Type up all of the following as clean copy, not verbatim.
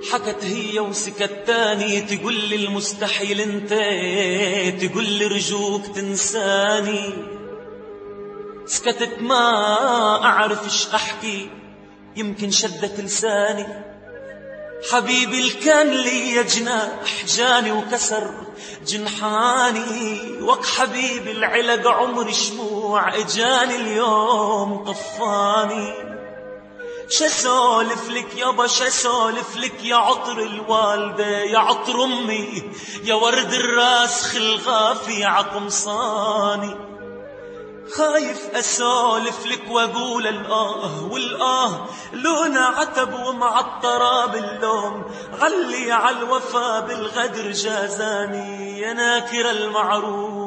حكت هي وسكت تاني، تقول لي المستحيل انت، تقول لي رجوك تنساني. سكتت ما اعرف ايش احكي، يمكن شدت لساني. حبيبي اللي كان لي جناح جاني وكسر جنحاني، وك حبيبي العلق عمري شموع اجاني اليوم طفاني. شسولف لك يابا شسولف لك، يا عطر الوالدة يا عطر امي، يا ورد الراس خلغافي عقمصاني. خايف اسولف لك واقول الاه والاه، لونا عتب ومعطرة باللوم، علي عالوفا بالغدر جازاني يا ناكر المعروف.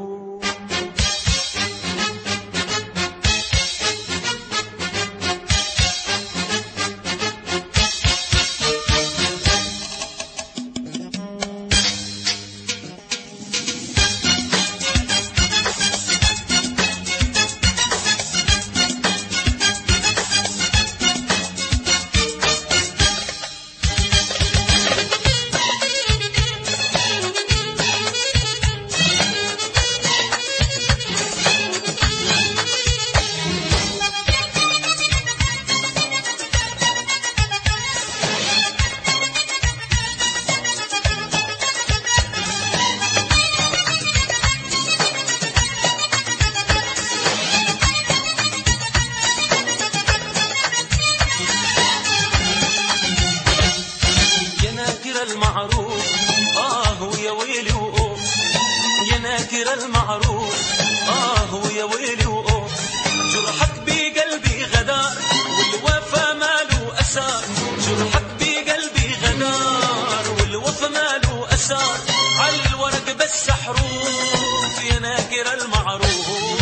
المعروف ويا ويلي وأوه، يا ناكر المعروف ويا ويلي وأوه. جرحك بقلبي غدار والوفا ماله أسار، جرحك بقلبي غدار والوفا ماله أسار، عالورق بس حروف يا ناكر المعروف.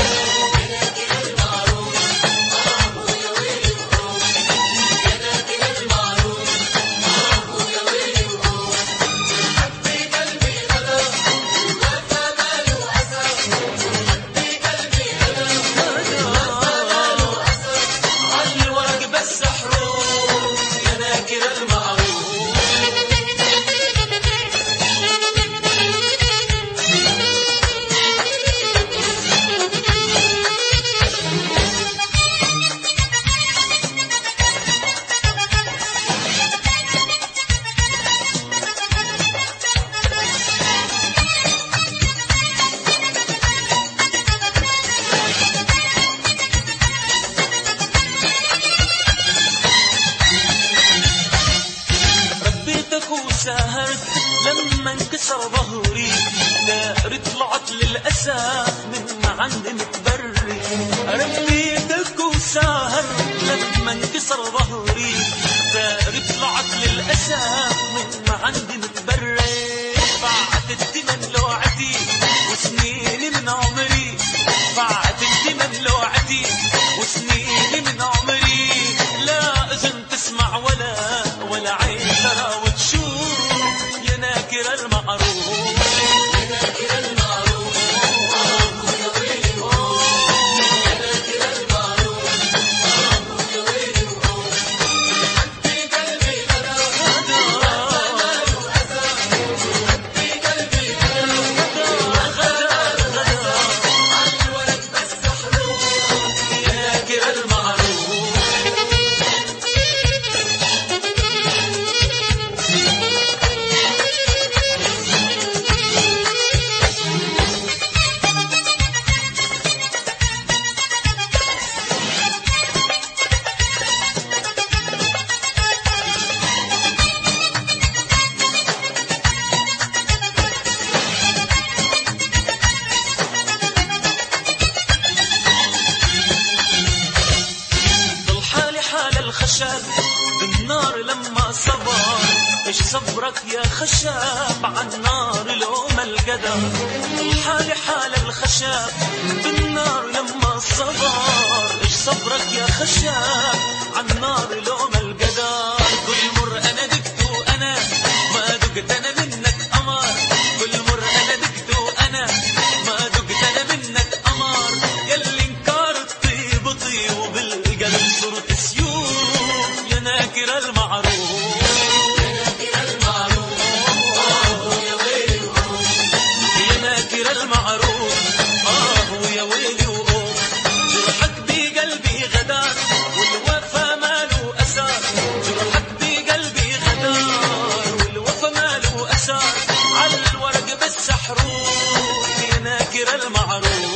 سهرت لما انكسر ظهري، داري طلعت للأسف من عند متبري. ربيتك وسهرت لما انكسر ظهري، داري طلعت للأسف من عند متبري. بعتت من لوعتي وسنيني من عمري، بعتت من لوعتي وسنيني من عمري. لا إذن تسمع ولا عين ترى وتشوف يا ناكر المعروف. يا ناكر المعروف يا ويلي يا ناكر المعروف يا ويلي. حبي قلبي غدار ماله أثر، حبي قلبي غدار عالورق بس حروف يا ناكر المعروف. الخشب بالنار لما صبر، ايش صبرك يا خشب عالنار لو ما القدر. حالي حال الخشب بالنار لما صبر، ايش صبرك يا خشب عالنار لو ما القدر. كل مر انا دقت وانا ما دقت انا منك قمر، كل مر انا دقت وانا ما دقت انا منك قمر. ياللي انكار الطيب طيب وبالقلب صرت سيوف يا ناكر المعروف. المعروف. ويا ويلي وقوم جرحك بقلبي غدار والوفا ماله أثار. جرحك بقلبي غدار والوفا ماله أثار. على الورق بس حروف يا ناكر المعروف.